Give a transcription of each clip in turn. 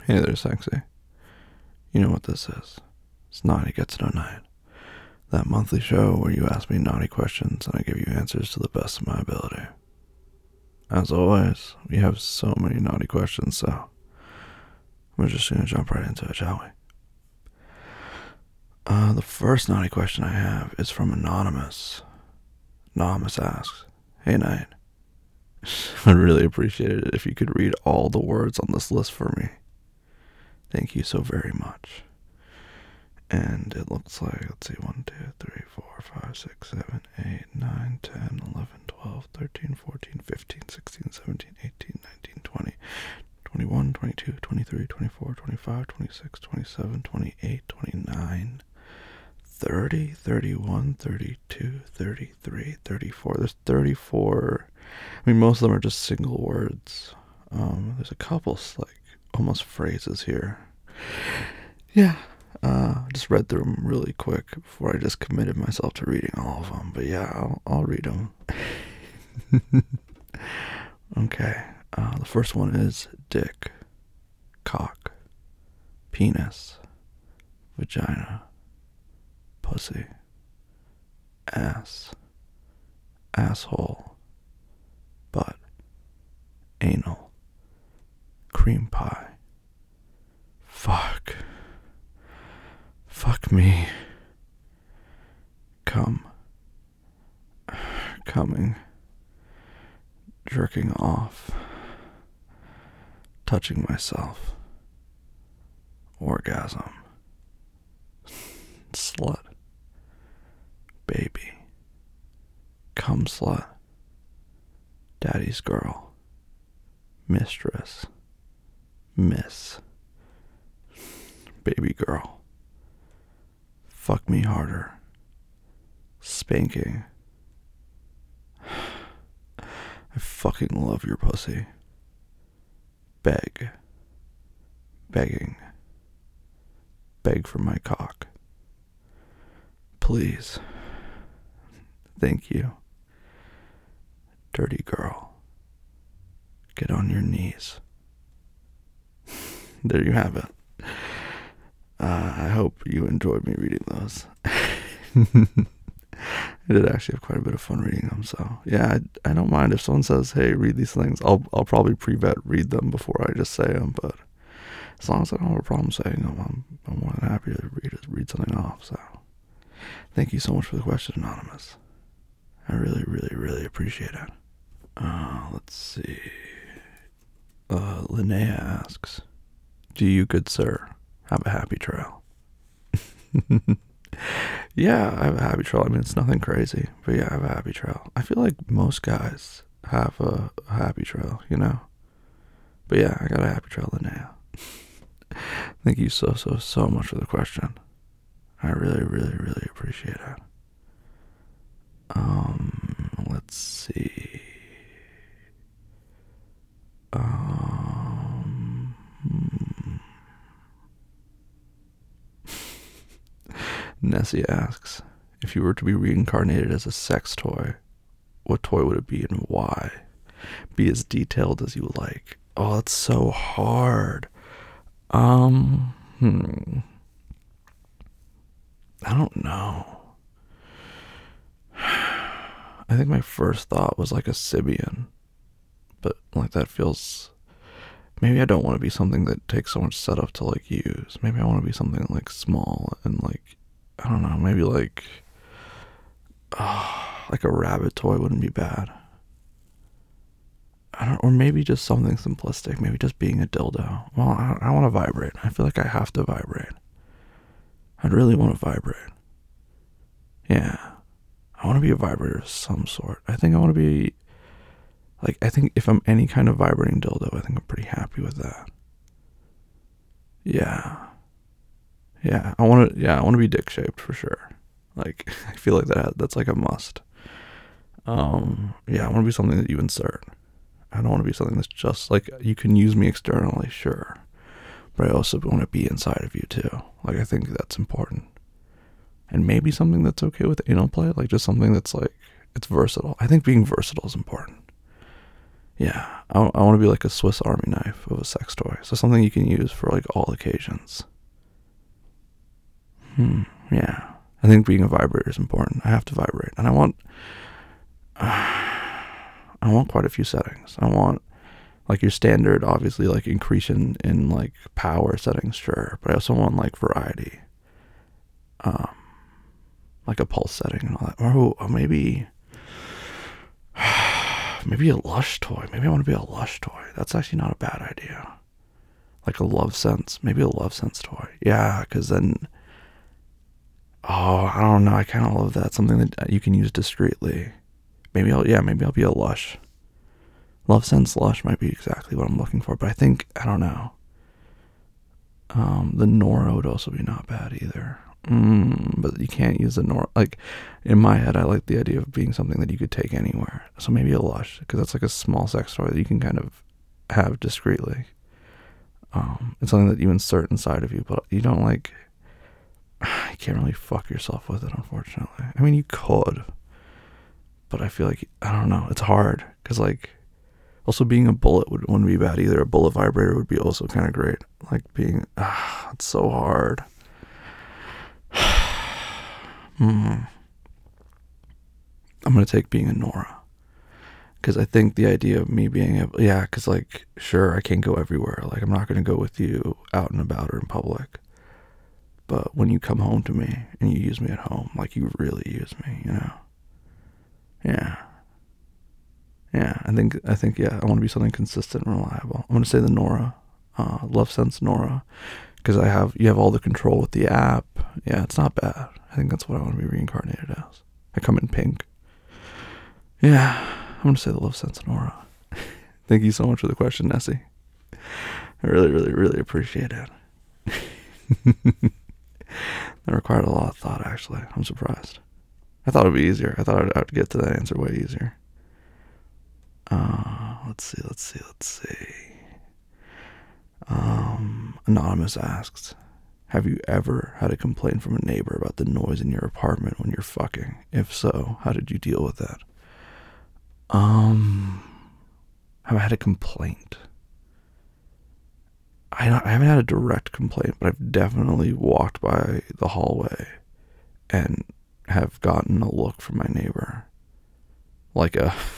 Hey there, sexy. You know what this is. It's Naughty Gets No Night. That monthly show where you ask me naughty questions and I give you answers to the best of my ability. As always, we have so many naughty questions, so we're just going to jump right into it, shall we? The first naughty question I have is from Anonymous. Anonymous asks, "Hey, Knight, I'd really appreciate it if you could read all the words on this list for me. Thank you so very much." And it looks like, let's see, 1, 2, 3, 4, 5, 6, 7, 8, 9, 10, 11, 12, 13, 14, 15, 16, 17, 18, 19, 20, 21, 22, 23, 24, 25, 26, 27, 28, 29, 30, 31, 32, 33, 34. There's 34. I mean, most of them are just single words. There's a couple, like, almost phrases here. Yeah. I just read through them really quick before I just committed myself to reading all of them. But yeah, I'll read them. Okay. The first one is dick, cock, penis, vagina, pussy, ass, asshole, butt, anal, cream pie, fuck me, coming, jerking off, touching myself, orgasm, slut, baby, cum slut, daddy's girl, mistress, miss, baby girl, fuck me harder, spanking, I fucking love your pussy, begging, beg for my cock, please, thank you, dirty girl, get on your knees. There you have it. I hope you enjoyed me reading those. I did actually have quite a bit of fun reading them, so yeah, I don't mind if someone says, "Hey, read these things." I'll probably pre-vet read them before I just say them, but as long as I don't have a problem saying them, I'm more than happy to read something off. So thank you so much for the question, Anonymous. I really, really, really appreciate it. Let's see. Linnea asks, "Do you, good sir, have a happy trail?" Yeah, I have a happy trail. I mean, it's nothing crazy, but yeah, I have a happy trail. I feel like most guys have a happy trail, you know? But yeah, I got a happy trail Linnea. Thank you so much for the question. I really, really, really appreciate it. Let's see. Nessie asks, "If you were to be reincarnated as a sex toy, what toy would it be and why? Be as detailed as you like." Oh, that's so hard. I don't know. I think my first thought was like a Sibian, but like that feels. Maybe I don't want to be something that takes so much setup to like use. Maybe I want to be something like small and like, I don't know, maybe like a rabbit toy wouldn't be bad. Or maybe just something simplistic. Maybe just being a dildo. Well, I want to vibrate. I feel like I have to vibrate. I'd really want to vibrate. Yeah. I want to be a vibrator of some sort. I think I want to be, like, I think if I'm any kind of vibrating dildo, I think I'm pretty happy with that. Yeah. Yeah. I want to be dick shaped for sure. Like, I feel like that's like a must. Yeah, I want to be something that you insert. I don't want to be something that's just like, you can use me externally, sure, but I also want to be inside of you too. Like, I think that's important. And maybe something that's okay with anal play, like just something that's like, it's versatile. I think being versatile is important. Yeah, I want to be like a Swiss Army knife of a sex toy. So something you can use for like all occasions. Yeah. I think being a vibrator is important. I have to vibrate. And I want quite a few settings. I want like your standard, obviously, like increase in like power settings, sure. But I also want like variety. Like a pulse setting and all that. Or maybe a Lush toy. Maybe I want to be a Lush toy. That's actually not a bad idea. Like a Love Sense. Maybe a Love Sense toy. Yeah, because then... Oh, I don't know. I kind of love that. Something that you can use discreetly. Maybe I'll be a Lush. Love Sense Lush might be exactly what I'm looking for. But I don't know. The Nora would also be not bad either. But you can't use the Nora. Like, in my head, I like the idea of being something that you could take anywhere. So maybe a Lush, because that's like a small sex toy that you can kind of have discreetly. It's something that you insert inside of you, but you don't like... You can't really fuck yourself with it, unfortunately. I mean, you could. But I feel like, I don't know, it's hard. Because, like, also being a bullet wouldn't be bad either. A bullet vibrator would be also kind of great. Like being... it's so hard. I'm going to take being a Nora. Because I think the idea of me being able... Yeah, because, like, sure, I can't go everywhere. Like, I'm not going to go with you out and about or in public. But when you come home to me and you use me at home, like, you really use me, you know? Yeah. Yeah, I think, I want to be something consistent and reliable. I'm going to say the Nora. Love Sense Nora. Because you have all the control with the app. Yeah, it's not bad. I think that's what I want to be reincarnated as. I come in pink. Yeah, I'm going to say the Love Sense Nora. Thank you so much for the question, Nessie. I really, really, really appreciate it. That required a lot of thought, actually. I'm surprised. I thought it would be easier. I thought I'd get to that answer way easier. Let's see. Anonymous asks, have you ever had a complaint from a neighbor about the noise in your apartment when you're fucking? If so, how did you deal with that? Have I had a complaint? I haven't had a direct complaint, but I've definitely walked by the hallway and have gotten a look from my neighbor. Like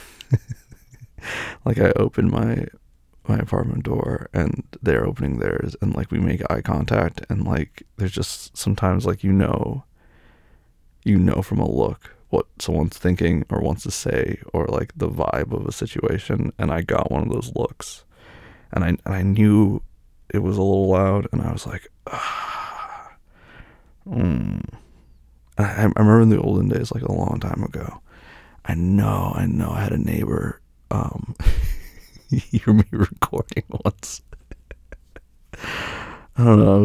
like I open my apartment door and they're opening theirs, and like we make eye contact, and like there's just sometimes like you know from a look what someone's thinking or wants to say, or like the vibe of a situation, and I got one of those looks, and I knew it was a little loud, and I was like, I remember in the olden days, like a long time ago, I know I had a neighbor hear me recording once. I don't know,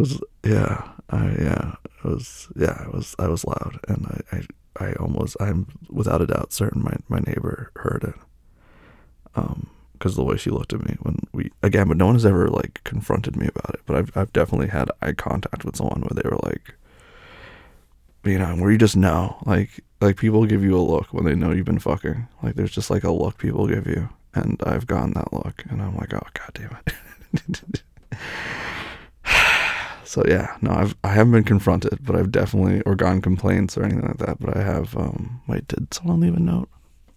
I was loud, and I'm without a doubt certain my neighbor heard it. Because the way she looked at me but no one has ever like confronted me about it, but I've definitely had eye contact with someone where they were like, you know, where you just know, like people give you a look when they know you've been fucking. Like there's just like a look people give you, and I've gotten that look, and I'm like, oh god damn it. So yeah, no, I haven't been confronted, but I've definitely, or gotten complaints or anything like that, but I have, wait, did someone leave a note?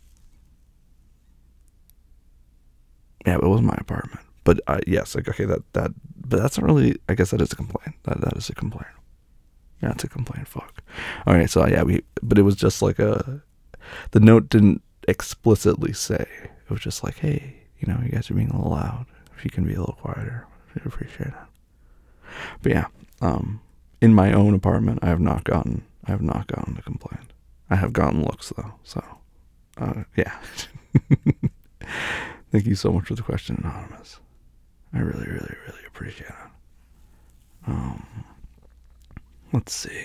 Yeah, but it was my apartment. But yes, like, okay, but that's not really, I guess that is a complaint. That is a complaint. Yeah, it's a complaint, fuck. Alright, so yeah, but it was just like the note didn't explicitly say, it was just like, hey, you know, you guys are being a little loud. If you can be a little quieter, I'd appreciate it. But yeah, in my own apartment, I have not gotten a complaint. I have gotten looks though, so, yeah. Thank you so much for the question, Anonymous. I really, really, really appreciate it. Let's see.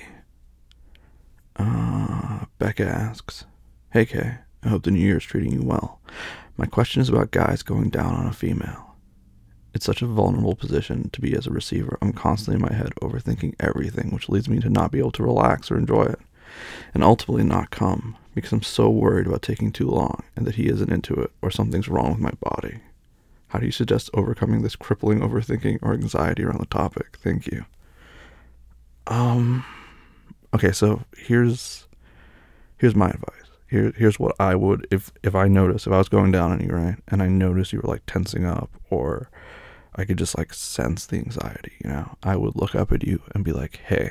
Becca asks, hey Kay, I hope the new year is treating you well. My question is about guys going down on a female. It's such a vulnerable position to be as a receiver. I'm constantly in my head overthinking everything, which leads me to not be able to relax or enjoy it, and ultimately not come, because I'm so worried about taking too long and that he isn't into it or something's wrong with my body. How do you suggest overcoming this crippling overthinking or anxiety around the topic? Thank you. Okay, so here's my advice. Here's what I would, if I notice, if I was going down on you, right, and I noticed you were like tensing up, or I could just like sense the anxiety, I would look up at you and be like, hey,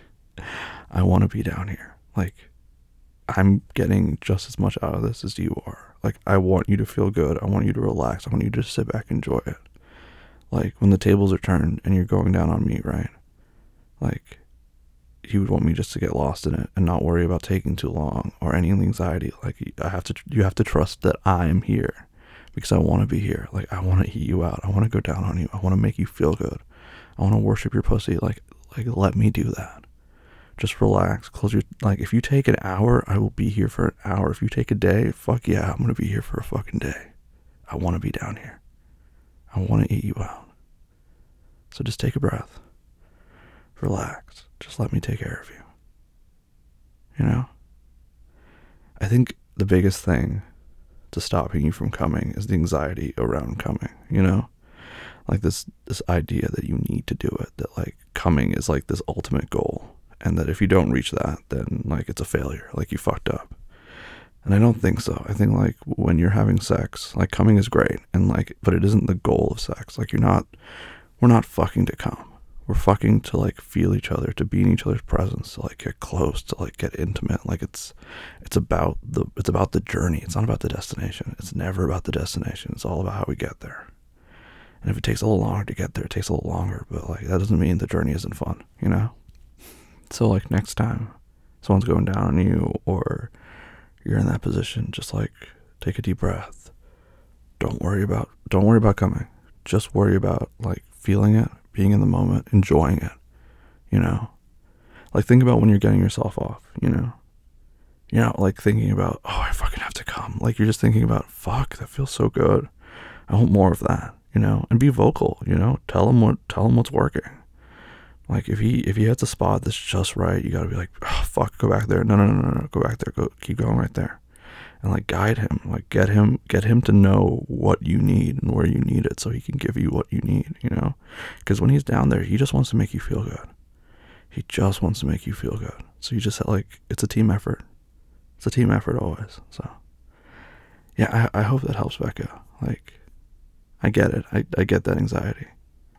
I want to be down here. Like, I'm getting just as much out of this as you are. Like, I want you to feel good. I want you to relax. I want you to just sit back and enjoy it. Like, when the tables are turned and you're going down on me, right? Like, you would want me just to get lost in it and not worry about taking too long or any anxiety. Like, you have to trust that I am here because I want to be here. Like, I want to eat you out. I want to go down on you. I want to make you feel good. I want to worship your pussy. Like, let me do that. Just relax, close your, like, if you take an hour, I will be here for an hour. If you take a day, fuck yeah, I'm going to be here for a fucking day. I want to be down here. I want to eat you out. So just take a breath. Relax. Just let me take care of you. I think the biggest thing to stopping you from coming is the anxiety around coming, Like this idea that you need to do it, that like coming is like this ultimate goal. And that if you don't reach that, then like it's a failure, like you fucked up. And I don't think so. I think like when you're having sex, like coming is great, and like, but it isn't the goal of sex. Like we're not fucking to come. We're fucking to like feel each other, to be in each other's presence, to like get close, to like get intimate. Like it's about the journey. It's not about the destination. It's never about the destination. It's all about how we get there. And if it takes a little longer to get there, it takes a little longer. But like that doesn't mean the journey isn't fun, So like next time someone's going down on you or you're in that position, just like take a deep breath. Don't worry about coming. Just worry about like feeling it, being in the moment, enjoying it, Like think about when you're getting yourself off, You're not like thinking about, oh, I fucking have to come. Like you're just thinking about, fuck, that feels so good. I want more of that, and be vocal, tell him what's working. Like if he has a spot that's just right, you gotta be like, oh, fuck, go back there. No, go back there. Keep going right there, and like guide him, like get him to know what you need and where you need it, so he can give you what you need. Because when he's down there, he just wants to make you feel good. He just wants to make you feel good. So you just like, it's a team effort. It's a team effort always. So yeah, I hope that helps, Becca. Like I get it. I get that anxiety.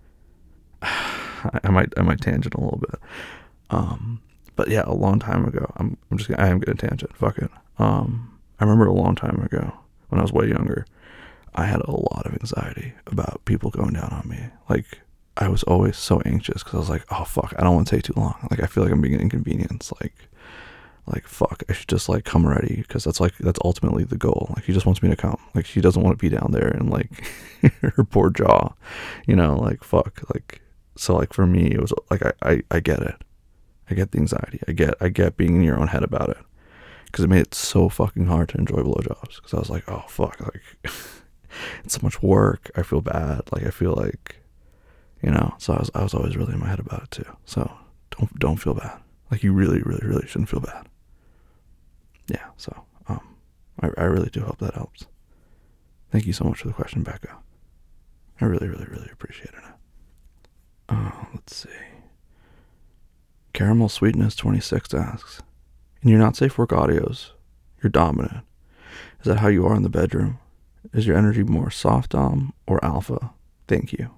I might tangent a little bit. But yeah, a long time ago, I am gonna tangent. Fuck it. I remember a long time ago when I was way younger, I had a lot of anxiety about people going down on me. Like I was always so anxious because I was like, oh fuck, I don't want to take too long. Like I feel like I'm being an inconvenience. Like fuck, I should just like come ready, because that's ultimately the goal. Like he just wants me to come. Like she doesn't want to be down there and like her poor jaw, like fuck, like. So like for me, it was like, I get it. I get the anxiety. I get being in your own head about it, because it made it so fucking hard to enjoy blowjobs. Because I was like, oh fuck, like it's so much work. I feel bad. Like I feel like, so I was always really in my head about it too. So don't feel bad. Like you really, really, really shouldn't feel bad. Yeah. So, I really do hope that helps. Thank you so much for the question, Becca. I really, really, really appreciate it. Let's see. Caramel Sweetness 26 asks, in your not safe work audios, you're dominant. Is that how you are in the bedroom? Is your energy more soft dom or alpha? Thank you.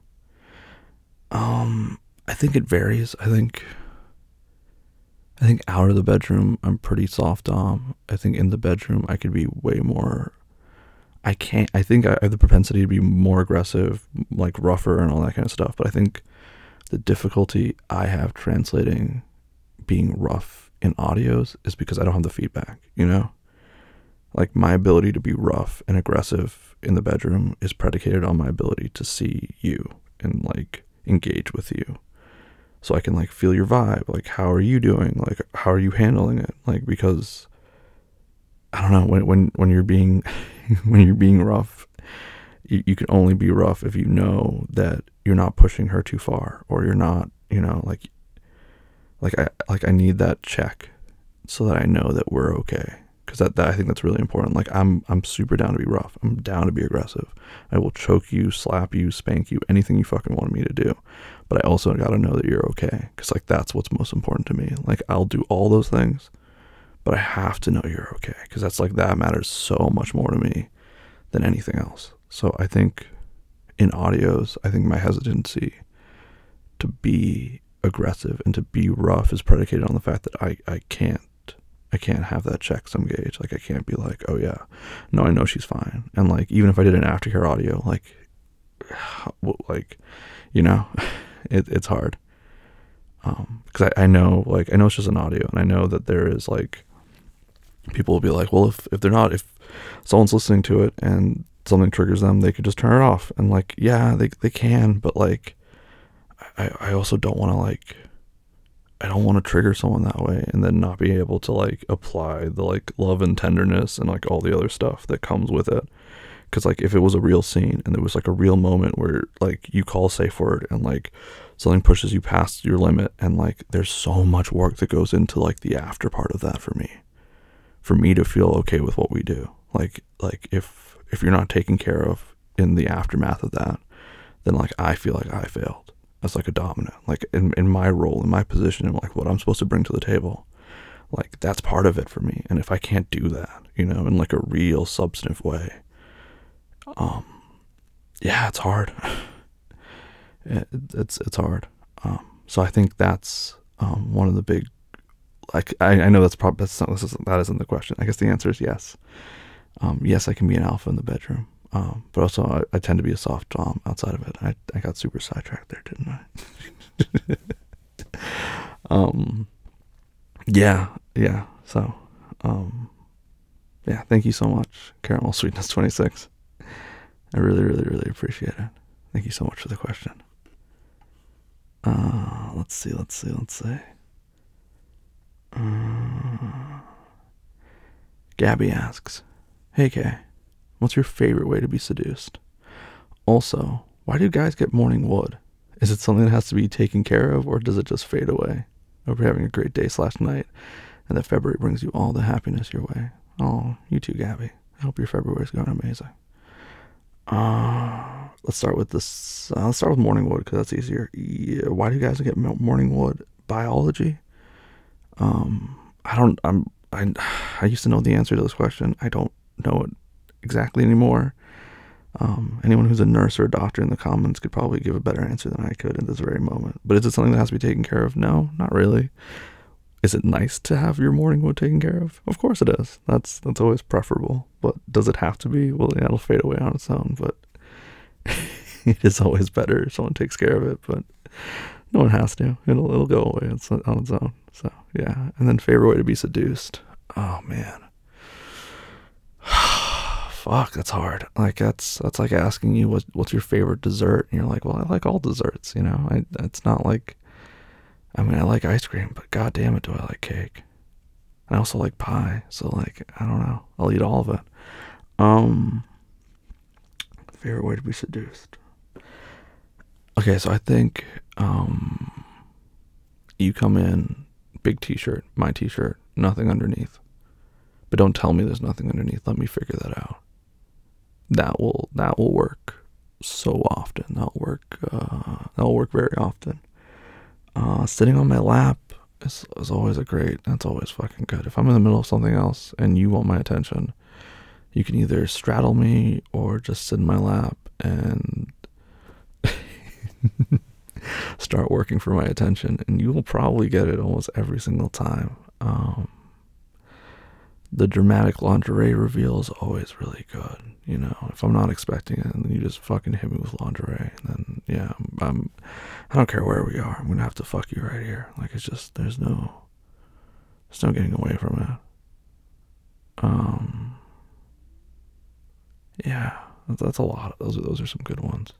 I think it varies. I think out of the bedroom, I'm pretty soft dom. I think in the bedroom, I could be way more. I think I have the propensity to be more aggressive, like rougher and all that kind of stuff. But I think the difficulty I have translating being rough in audios is because I don't have the feedback, Like my ability to be rough and aggressive in the bedroom is predicated on my ability to see you and like engage with you. So I can like feel your vibe, like how are you doing? Like how are you handling it? Like because I don't know, when you're being when you're being rough, you can only be rough if you know that you're not pushing her too far, or you're not, like I need that check so that I know that we're okay. because that I think that's really important. Like I'm super down to be rough. I'm down to be aggressive. I will choke you, slap you, spank you, anything you fucking want me to do. But I also got to know that you're okay, because like that's what's most important to me. Like I'll do all those things, but I have to know you're okay, because that's like, that matters so much more to me than anything else. So I think in audios, I think my hesitancy to be aggressive and to be rough is predicated on the fact that I can't have that checksum gauge. Like I can't be like, oh yeah, no, I know she's fine. And like, even if I did an aftercare audio, like you know, it's hard. Because I know, like, I know it's just an audio, and I know that there is like, people will be like, well, if someone's listening to it and something triggers them, they could just turn it off. And like, yeah, they can, but like, I also don't want to like, I don't want to trigger someone that way and then not be able to like apply the like love and tenderness and like all the other stuff that comes with it. Because like, if it was a real scene and there was like a real moment where like you call a safe word and like something pushes you past your limit, and like there's so much work that goes into like the after part of that for me to feel okay with what we do. Like if you're not taken care of in the aftermath of that, then like I feel like I failed as like a dominant, like in my role, in my position, and like what I'm supposed to bring to the table. Like that's part of it for me. And if I can't do that, you know, in like a real substantive way, yeah, it's hard. It's hard. So I think that's one of the big, like, I know that's probably, that isn't the question. I guess the answer is yes. Yes, I can be an alpha in the bedroom. But also I tend to be a soft dom outside of it. I got super sidetracked there, didn't I? Yeah. So, yeah, thank you so much, Caramel Sweetness 26. I really, really, really appreciate it. Thank you so much for the question. Let's see. Gabby asks, hey Kay, what's your favorite way to be seduced? Also, why do guys get morning wood? Is it something that has to be taken care of, or does it just fade away? I hope you're having a great day / night, and that February brings you all the happiness your way. Oh, you too, Gabby. I hope your February's going amazing. Let's start with this. Let's start with morning wood, because that's easier. Yeah, why do you guys get morning wood? Biology. I used to know the answer to this question. I don't know it exactly anymore. Anyone who's a nurse or a doctor in the comments could probably give a better answer than I could in this very moment. But is it something that has to be taken care of? No, not really. Is it nice to have your morning wood taken care of? Of course it is. That's always preferable. But does it have to be? Well, yeah, it'll fade away on its own, but it is always better if someone takes care of it, but no one has to. It'll go away on its own. So, yeah. And then favorite way to be seduced. Oh, man. Fuck, that's hard. Like, that's like asking you what's your favorite dessert, and you're like, well, I like all desserts, you know? It's not like, I mean, I like ice cream, but god damn it, do I like cake. And I also like pie, so like, I don't know. I'll eat all of it. Favorite way to be seduced. Okay, so I think you come in, big t-shirt, my t-shirt, nothing underneath. But don't tell me there's nothing underneath. Let me figure that out. That will work so often. That'll work very often. Sitting on my lap is always that's always fucking good. If I'm in the middle of something else and you want my attention, you can either straddle me or just sit in my lap and start working for my attention, and you will probably get it almost every single time. The dramatic lingerie reveal is always really good. You know, if I'm not expecting it, and then you just fucking hit me with lingerie, and then yeah, I don't care where we are. I'm gonna have to fuck you right here. Like, it's just there's no getting away from it. Yeah, that's a lot. Those are some good ones.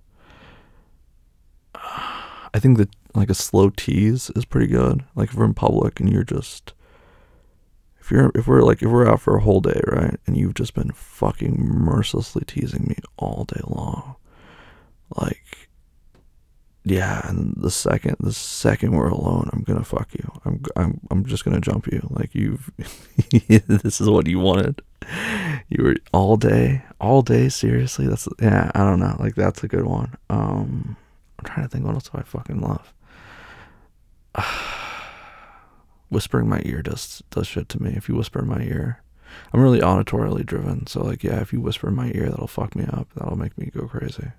I think that like a slow tease is pretty good. Like if we're in public and you're just, if we're out for a whole day, right, and you've just been fucking mercilessly teasing me all day long, like Yeah, and the second we're alone, I'm gonna fuck you. I'm just gonna jump you. Like you've, this is what you wanted. You were all day. Seriously, that's yeah. I don't know. Like that's a good one. I'm trying to think what else do I fucking love. Whispering my ear does shit to me. If you whisper in my ear, I'm really auditorily driven. So like yeah, if you whisper in my ear, that'll fuck me up. That'll make me go crazy.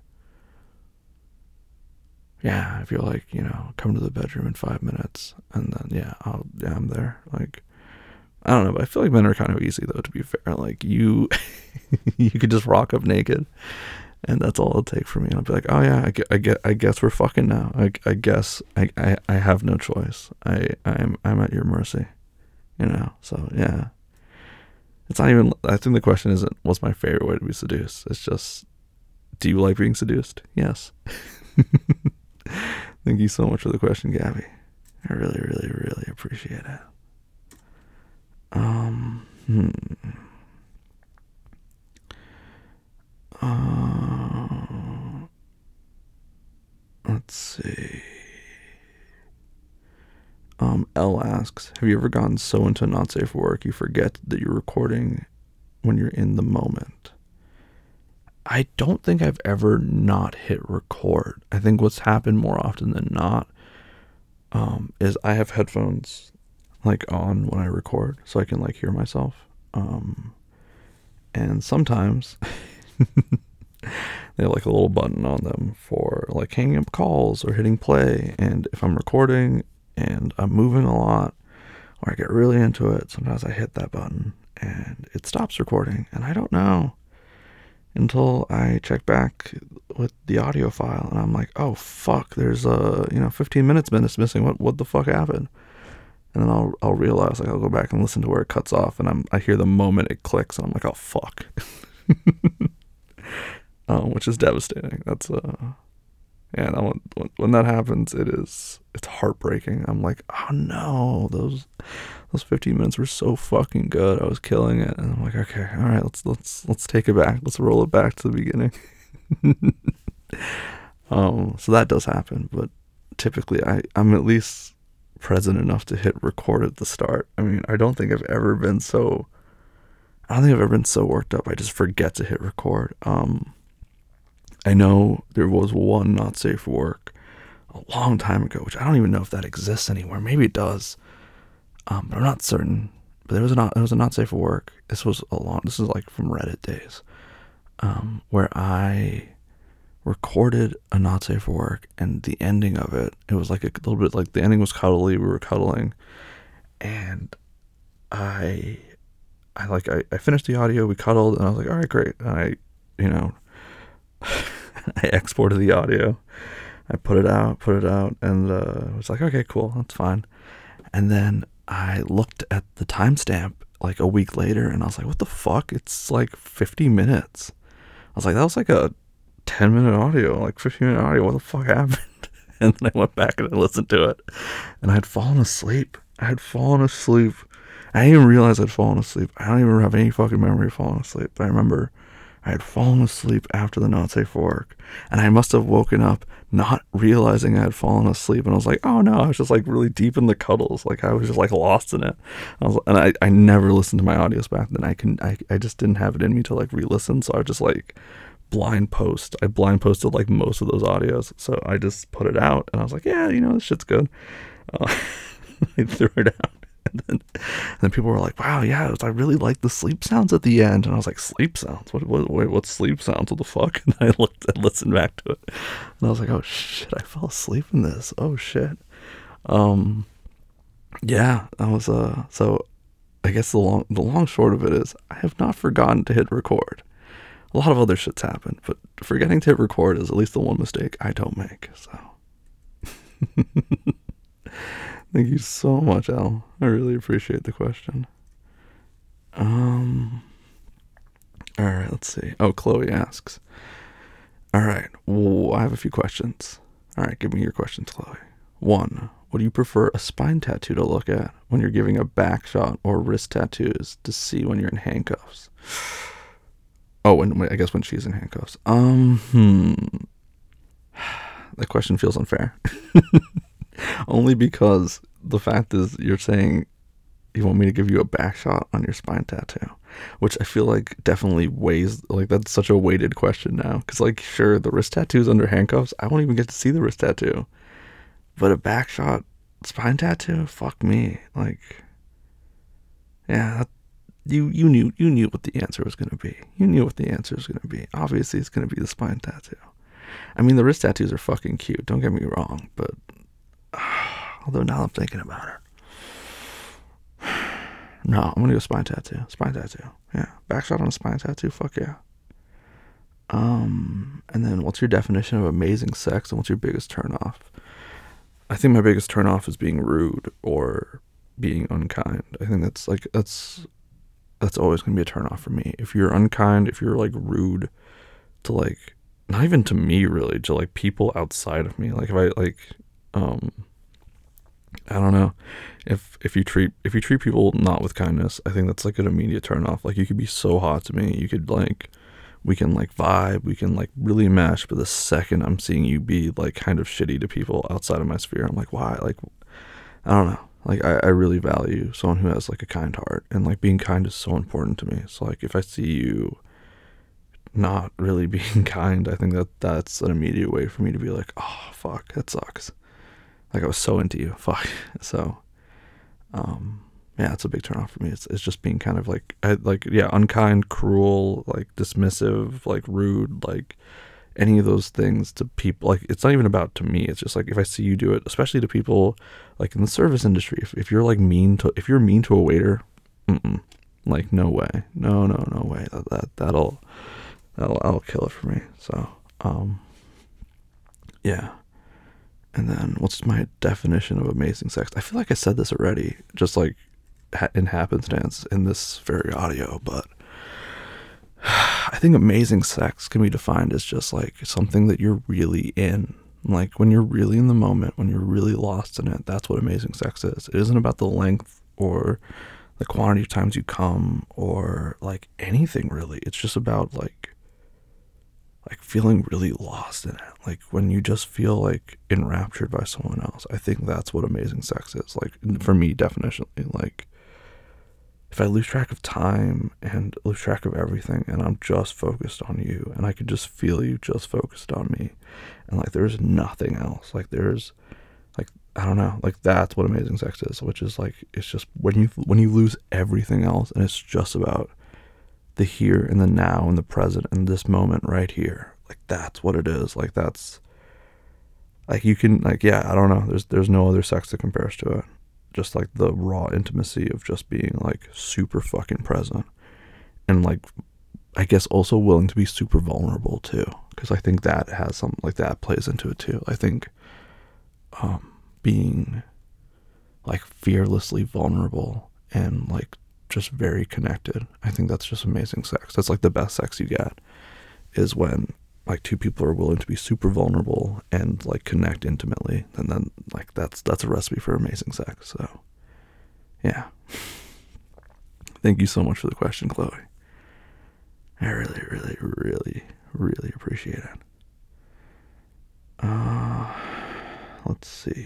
Yeah, if you're like, come to the bedroom in 5 minutes, and then yeah, I'm there. Like, I don't know, but I feel like men are kind of easy though. To be fair, like you, you could just rock up naked, and that's all it'll take for me. And I'll be like, oh yeah, I guess we're fucking now. I guess I have no choice. I'm at your mercy, So yeah, it's not even. I think the question isn't what's my favorite way to be seduced. It's just, do you like being seduced? Yes. Thank you so much for the question, Gabby. I really, really, really appreciate it. Hmm. Let's see. L asks, have you ever gotten so into not safe for work you forget that you're recording when you're in the moment? I don't think I've ever not hit record. I think what's happened more often than not is I have headphones like on when I record so I can like hear myself. And sometimes they have like a little button on them for like hanging up calls or hitting play. And if I'm recording and I'm moving a lot or I get really into it, sometimes I hit that button and it stops recording. And I don't know until I check back with the audio file and I'm like, oh fuck, there's 15 minutes missing. What the fuck happened? And then I'll realize, like, I'll go back and listen to where it cuts off, and I hear the moment it clicks, and I'm like, oh fuck, which is devastating. That's yeah, that one, when that happens, it's heartbreaking. I'm like, oh no, those 15 minutes were so fucking good. I was killing it, and I'm like, okay, all right, let's take it back. Let's roll it back to the beginning. So that does happen, but typically I'm at least present enough to hit record at the start. I mean, I don't think I've ever been so worked up. I just forget to hit record. I know there was one not safe for work a long time ago, which I don't even know if that exists anymore. Maybe it does, but I'm not certain. But there was a not safe for work. This is like from Reddit days, where I recorded a not safe for work, and the ending of it was like a little bit like the ending was cuddly. We were cuddling, and I finished the audio. We cuddled, and I was like, all right, great. And I I exported the audio. I put it out, and it was like, okay, cool, that's fine. And then I looked at the timestamp like a week later, and I was like, what the fuck? It's like 50 minutes. I was like, that was like a 10-minute audio, like 15-minute audio. What the fuck happened? And then I went back and I listened to it, and I had fallen asleep. I didn't even realize I'd fallen asleep. I don't even have any fucking memory of falling asleep, but I remember I had fallen asleep after the not safe for work, and I must have woken up not realizing I had fallen asleep, and I was like, oh no, I was just like really deep in the cuddles, like I was just like lost in it. I never listened to my audios back then. I just didn't have it in me to like re-listen, so I just like I blind posted like most of those audios, so I just put it out, and I was like, yeah, this shit's good. I threw it out. And then people were like, wow, yeah, I really like the sleep sounds at the end. And I was like, sleep sounds? What sleep sounds? What the fuck? And I listened back to it, and I was like, oh shit, I fell asleep in this. Oh shit. Yeah, that was so I guess the long short of it is I have not forgotten to hit record. A lot of other shit's happened, but forgetting to hit record is at least the one mistake I don't make. So thank you so much, Al. I really appreciate the question. All right, let's see. Oh, Chloe asks. All right, I have a few questions. All right, give me your questions, Chloe. 1. Would you prefer a spine tattoo to look at when you're giving a back shot, or wrist tattoos to see when you're in handcuffs? Oh, I guess when she's in handcuffs. That question feels unfair. Only because the fact is you're saying you want me to give you a back shot on your spine tattoo, which I feel like definitely weighs, like that's such a weighted question now. Because like, sure, the wrist tattoo's under handcuffs. I won't even get to see the wrist tattoo. But a back shot spine tattoo? Fuck me. Like, yeah, you knew what the answer was gonna be. You knew what the answer was gonna be. Obviously, it's gonna be the spine tattoo. I mean, the wrist tattoos are fucking cute. Don't get me wrong, but although now I'm thinking about it, no, I'm gonna go spine tattoo. Spine tattoo. Yeah, back shot on a spine tattoo. Fuck yeah. And then what's your definition of amazing sex, and what's your biggest turnoff? I think my biggest turnoff is being rude or being unkind. I think that's always gonna be a turnoff for me. If you're unkind, if you're like rude to like, not even to me really, to like people outside of me. Like if I like, I don't know, if you treat people not with kindness, I think that's like an immediate turnoff. Like you could be so hot to me, you could like, we can like vibe, we can like really mesh, but the second I'm seeing you be like kind of shitty to people outside of my sphere, I'm like, why? Like, I don't know. Like I really value someone who has like a kind heart, and like being kind is so important to me. So like if I see you not really being kind, I think that's an immediate way for me to be like, oh fuck, that sucks. Like I was so into you, fuck. So, yeah, it's a big turn off for me. It's just being kind of like, yeah, unkind, cruel, like dismissive, like rude, like any of those things to people. Like it's not even about to me. It's just like if I see you do it, especially to people like in the service industry. If you're like if you're mean to a waiter, like no way, no way. That'll kill it for me. So, yeah. And then what's my definition of amazing sex? I feel like I said this already, just like in happenstance in this very audio, but I think amazing sex can be defined as just like something that you're really in. Like when you're really in the moment, when you're really lost in it, that's what amazing sex is. It isn't about the length or the quantity of times you come or like anything really. It's just about like feeling really lost in it. Like when you just feel like enraptured by someone else. I think that's what amazing sex is. Like for me, definitionally, like if I lose track of time and lose track of everything and I'm just focused on you and I can just feel you just focused on me and like there's nothing else. Like there's like, I don't know, like that's what amazing sex is, which is like, it's just when you lose everything else and it's just about the here and the now and the present and this moment right here. Like that's what it is. Like that's like you can like, yeah, I don't know. There's no other sex that compares to it. Just like the raw intimacy of just being like super fucking present and like I guess also willing to be super vulnerable too, because I think that has something like that plays into it too. I think being like fearlessly vulnerable and like just very connected, I think that's just amazing sex. That's like the best sex you get is when like two people are willing to be super vulnerable and like connect intimately, and then like that's a recipe for amazing sex. So yeah. Thank you so much for the question, Chloe. I really appreciate it. Let's see.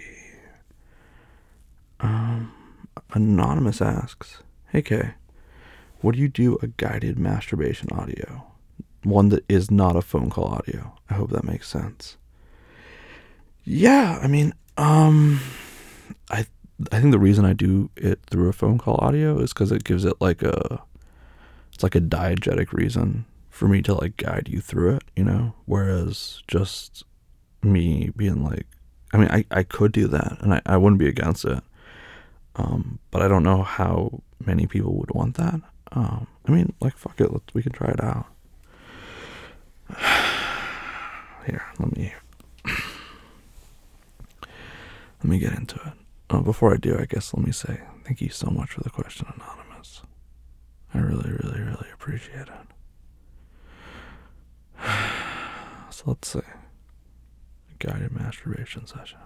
Anonymous asks, hey Kay, would you do a guided masturbation audio? One that is not a phone call audio. I hope that makes sense. Yeah, I mean, I think the reason I do it through a phone call audio is because it gives it like it's like a diegetic reason for me to like guide you through it, you know? Whereas just me being like, I mean, I could do that and I wouldn't be against it. But I don't know how many people would want that. I mean, like, fuck it, we can try it out. Here, let me get into it. Before I do, I guess let me say thank you so much for the question, Anonymous. I really appreciate it. So let's say a guided masturbation session.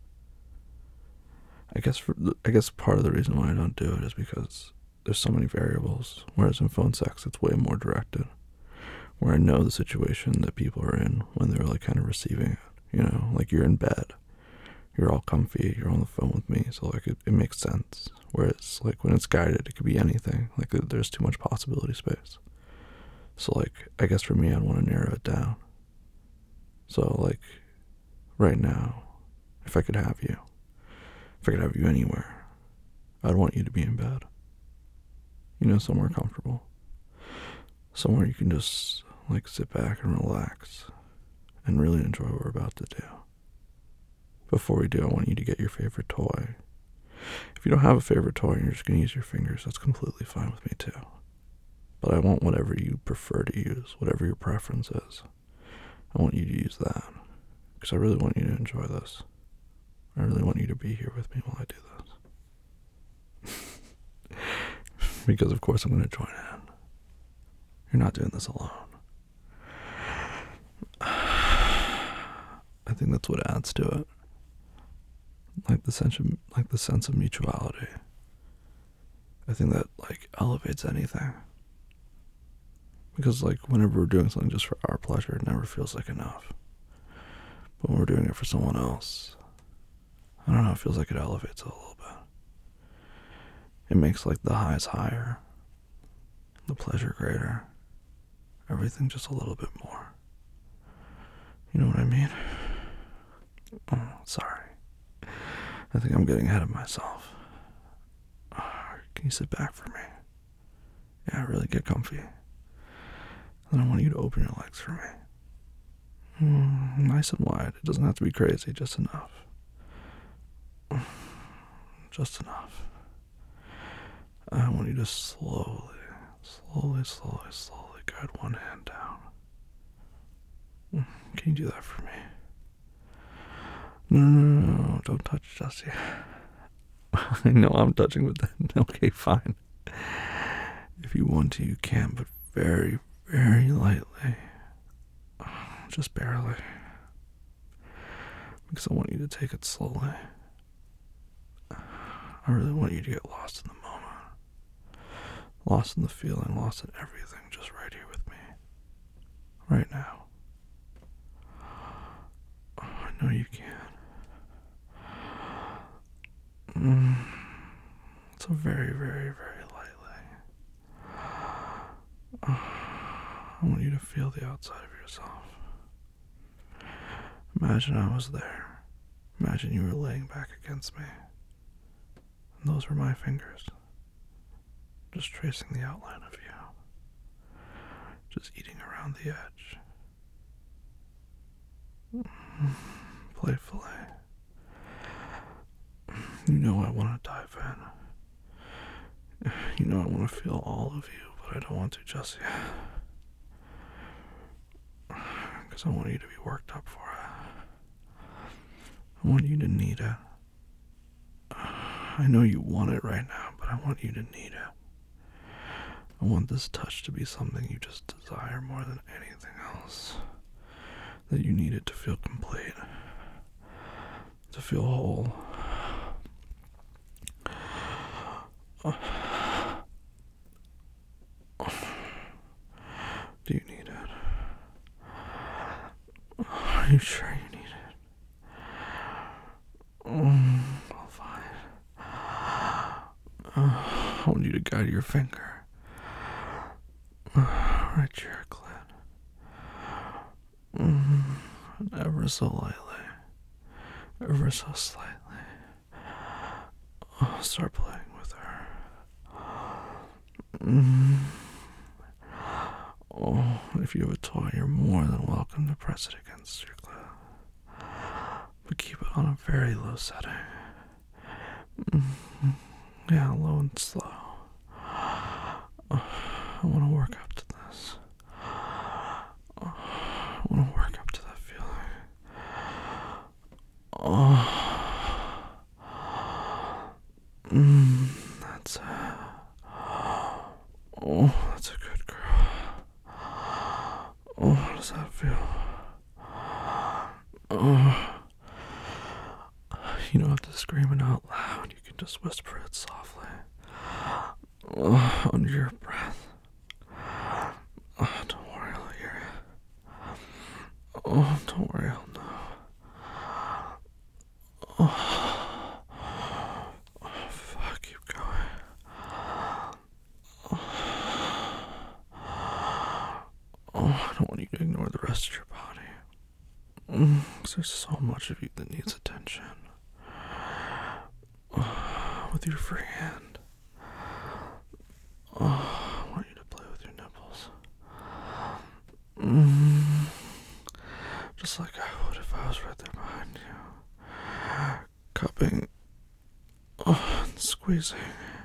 I guess part of the reason why I don't do it is because there's so many variables, whereas in phone sex it's way more directed, where I know the situation that people are in when they're like kind of receiving it, Like you're in bed, you're all comfy, you're on the phone with me, so like it makes sense. Whereas like when it's guided, it could be anything. Like there's too much possibility space. So like I guess for me, I'd want to narrow it down. So like right now, if I could have you, anywhere, I'd want you to be in bed. Somewhere comfortable. Somewhere you can just like sit back and relax and really enjoy what we're about to do. Before we do, I want you to get your favorite toy. If you don't have a favorite toy and you're just going to use your fingers, that's completely fine with me too. But I want whatever you prefer to use, whatever your preference is. I want you to use that. Because I really want you to enjoy this. I really want you to be here with me while I do this. Because of course I'm going to join in. You're not doing this alone. I think that's what adds to it. Like the sense of mutuality. I think that like elevates anything. Because like whenever we're doing something just for our pleasure, it never feels like enough. But when we're doing it for someone else, I don't know, it feels like it elevates it a little bit. It makes like the highs higher, the pleasure greater, everything just a little bit more. You know what I mean? Oh, sorry. I think I'm getting ahead of myself. Can you sit back for me? Yeah, really get comfy. Then I want you to open your legs for me. Nice and wide. It doesn't have to be crazy, just enough. Just enough. I want you to slowly guide one hand down. Can you do that for me? No, don't touch just yet. I know I'm touching with that. Okay, fine. If you want to, you can, but very, very lightly. Just barely. Because I want you to take it slowly. I really want you to get lost in the moment. Lost in the feeling, lost in everything, just right here with me. Right now. I know you can. So very, very, very lightly. I want you to feel the outside of yourself. Imagine I was there. Imagine you were laying back against me. And those were my fingers. Just tracing the outline of you. Just eating around the edge. Playfully. You know I want to dive in. You know I want to feel all of you, but I don't want to just yet. Because I want you to be worked up for it. I want you to need it. I know you want it right now, but I want you to need it. I want this touch to be something you just desire more than anything else. That you need it to feel complete. To feel whole. Do you need it? Are you sure you need it? Well, fine. I want you to guide your finger right to your clit. Ever so lightly. Ever so slightly. Start playing with her. Oh, if you have a toy, you're more than welcome to press it against your clit. But keep it on a very low setting. Yeah, low and slow. I want to work up to this. I want to work up to that feeling. That's it. Oh, that's a good girl. Oh, how does that feel? Oh, you don't have to scream it out loud. You can just whisper it softly. Oh, under your breath. Oh, don't worry, I'll hear it. Oh, don't worry, I'll know. want you to ignore the rest of your body. 'Cause there's so much of you that needs attention. With your free hand. I want you to play with your nipples. Just like I would if I was right there behind you. Cupping. And squeezing.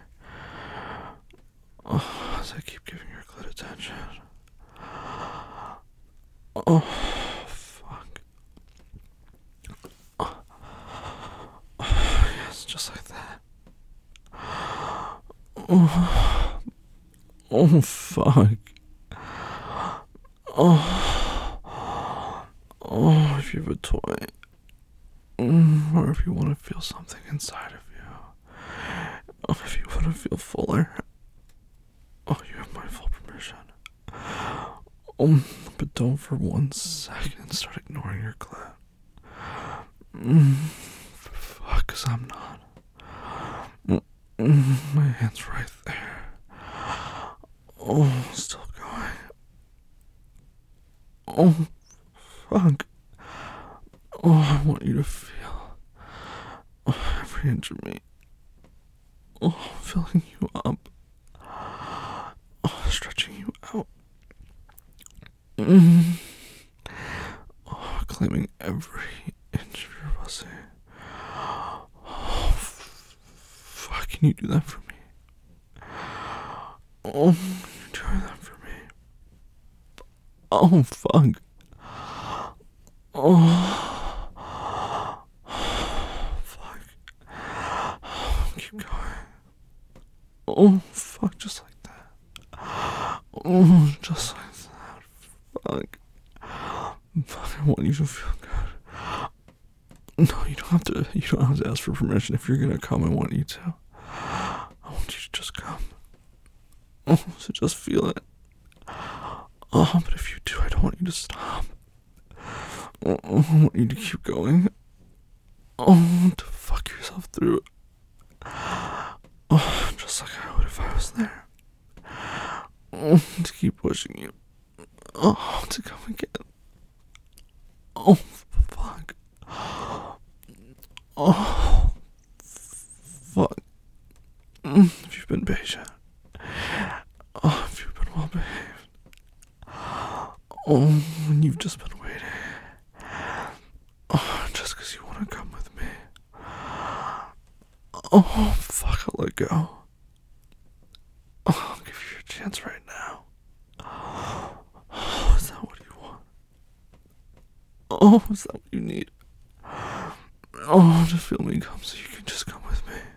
As I keep giving your clit attention. Oh, fuck. Yes, just like that. Oh, fuck. If you have a toy, or if you want to feel something inside of you, if you want to feel fuller, you have my full permission. But don't for 1 second start ignoring your clit. Fuck, 'cause I'm not. My hand's right there. Still going. Fuck. I want you to feel every inch of me. Filling you up. Stretching you out. Claiming every inch of your pussy. Fuck, can you do that for me? You're doing that for me. Fuck. Fuck. Keep going. Fuck, just like that. Just like that. Fuck. Fuck, I want you to feel good. No, you don't have to ask for permission. If you're gonna come, I want you to. I want you to just come. So just feel it. But if you do, I don't want you to stop. I want you to keep going. To fuck yourself through. Just like I would if I was there. To keep pushing you. To come again. Fuck. Fuck. If you've been patient. If you've been well behaved. And you've just been waiting. Just 'cause you want to come with me. Fuck, I'll let go. I'll give you your chance right now. Is that what you want? Is that what you need? To feel me come so you can just come with me.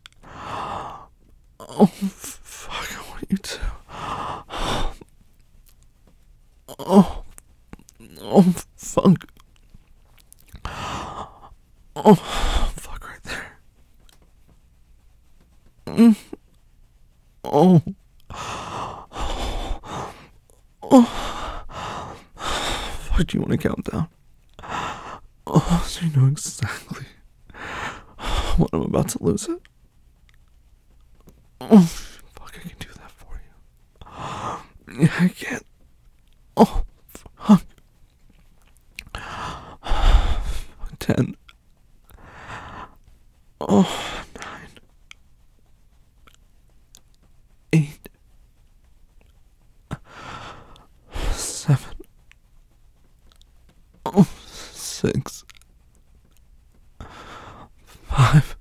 Fuck, I want you to. Fuck. Fuck right there. Fuck, do you want to count down? So you know exactly when I'm about to lose it? Fuck, I can do that for you. Yeah, I can. Fuck. 10. 9. 8. 7. 6. 5.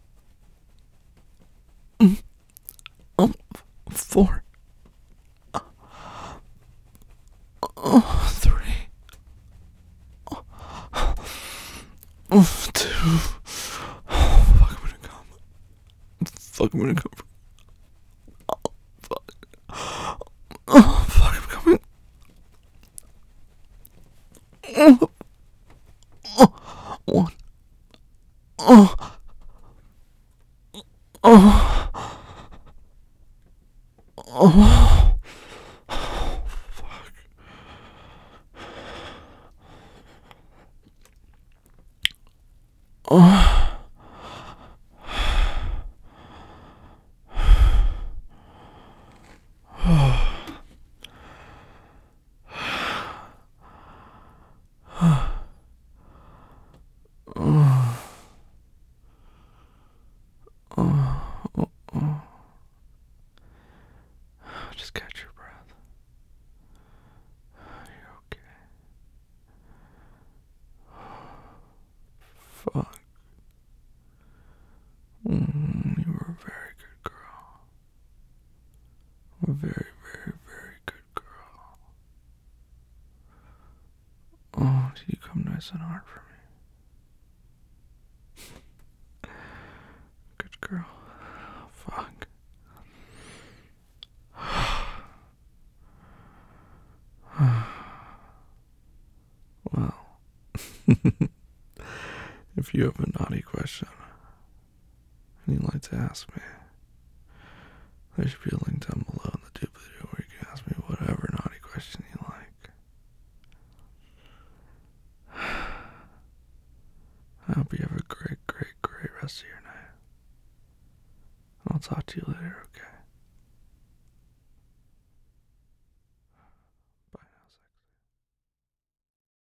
4. 3. 2. Fuck, I'm gonna come. Fuck, I'm gonna come. Fuck. Fuck, I'm coming. 1. Oh, oh, oh. Just catch your breath. You're okay. Fuck. You were a very good girl. A very, very, very good girl. Oh, you come nice and hard for me. Good girl. Fuck. Well, if you have a naughty question and you'd like to ask me, there should be a link down below in the tube video where you can ask me whatever naughty question you like. I hope you have a great, great, great rest of your night. I'll talk to you later, okay?